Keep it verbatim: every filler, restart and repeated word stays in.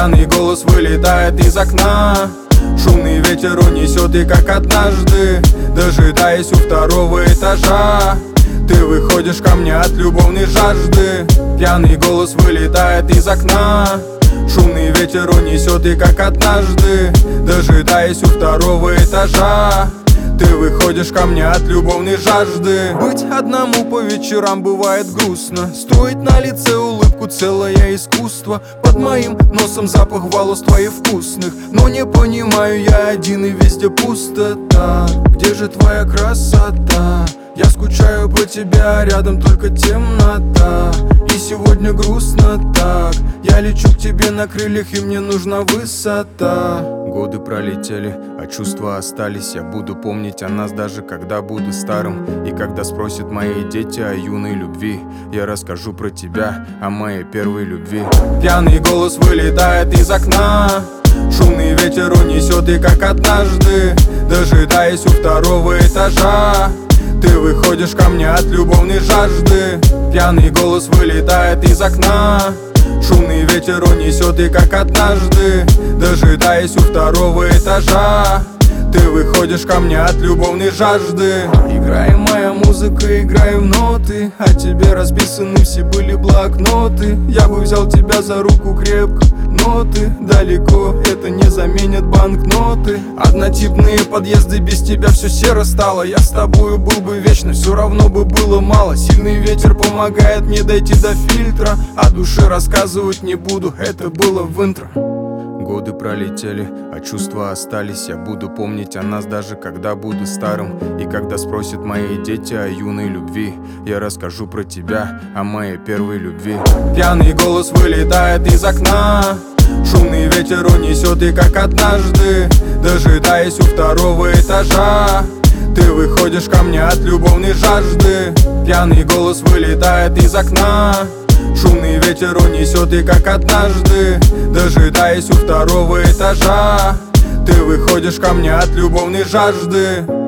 Пьяный голос вылетает из окна, шумный ветер унесет, и как однажды, дожидаясь у второго этажа, ты выходишь ко мне от любовной жажды. Пьяный голос вылетает из окна, шумный ветер унесет, и как однажды, дожидаясь у второго этажа, ты выходишь ко мне от любовной жажды. Быть одному по вечерам бывает грустно, строить на лице улыбку целое искусство. Под моим носом запах волос твоих вкусных, но не понимаю я один и везде пустота. Где же твоя красота? Я скучаю по тебе, а рядом только темнота. И сегодня грустно так, я лечу к тебе на крыльях, и мне нужна высота. Годы пролетели, а чувства остались. Я буду помнить о нас, даже когда буду старым. И когда спросят мои дети о юной любви, я расскажу про тебя, о моей первой любви. Пьяный голос вылетает из окна, шумный ветер унесет, и как однажды, дожидаясь у второго этажа, ты выходишь ко мне от любовной жажды. Пьяный голос вылетает из окна, шумный ветер унесет, и как однажды, дожидаясь у второго этажа, ты выходишь ко мне от любовной жажды. Играет моя музыка, играю в ноты, а тебе расписаны все были блокноты. Я бы взял тебя за руку крепко, но ты далеко, это не заменит банкноты. Однотипные подъезды, без тебя все серо стало. Я с тобою был бы вечно, все равно бы было мало. Сильный ветер помогает мне дойти до фильтра, о душе рассказывать не буду, это было в интро. Годы пролетели, а чувства остались. Я буду помнить о нас, даже когда буду старым. И когда спросят мои дети о юной любви, я расскажу про тебя, о моей первой любви. Пьяный голос вылетает из окна, шумный ветер унесет, и как однажды, дожидаясь у второго этажа, ты выходишь ко мне от любовной жажды. Пьяный голос вылетает из окна, шумный ветер унесет, и как однажды, дожидаясь у второго этажа, ты выходишь ко мне от любовной жажды.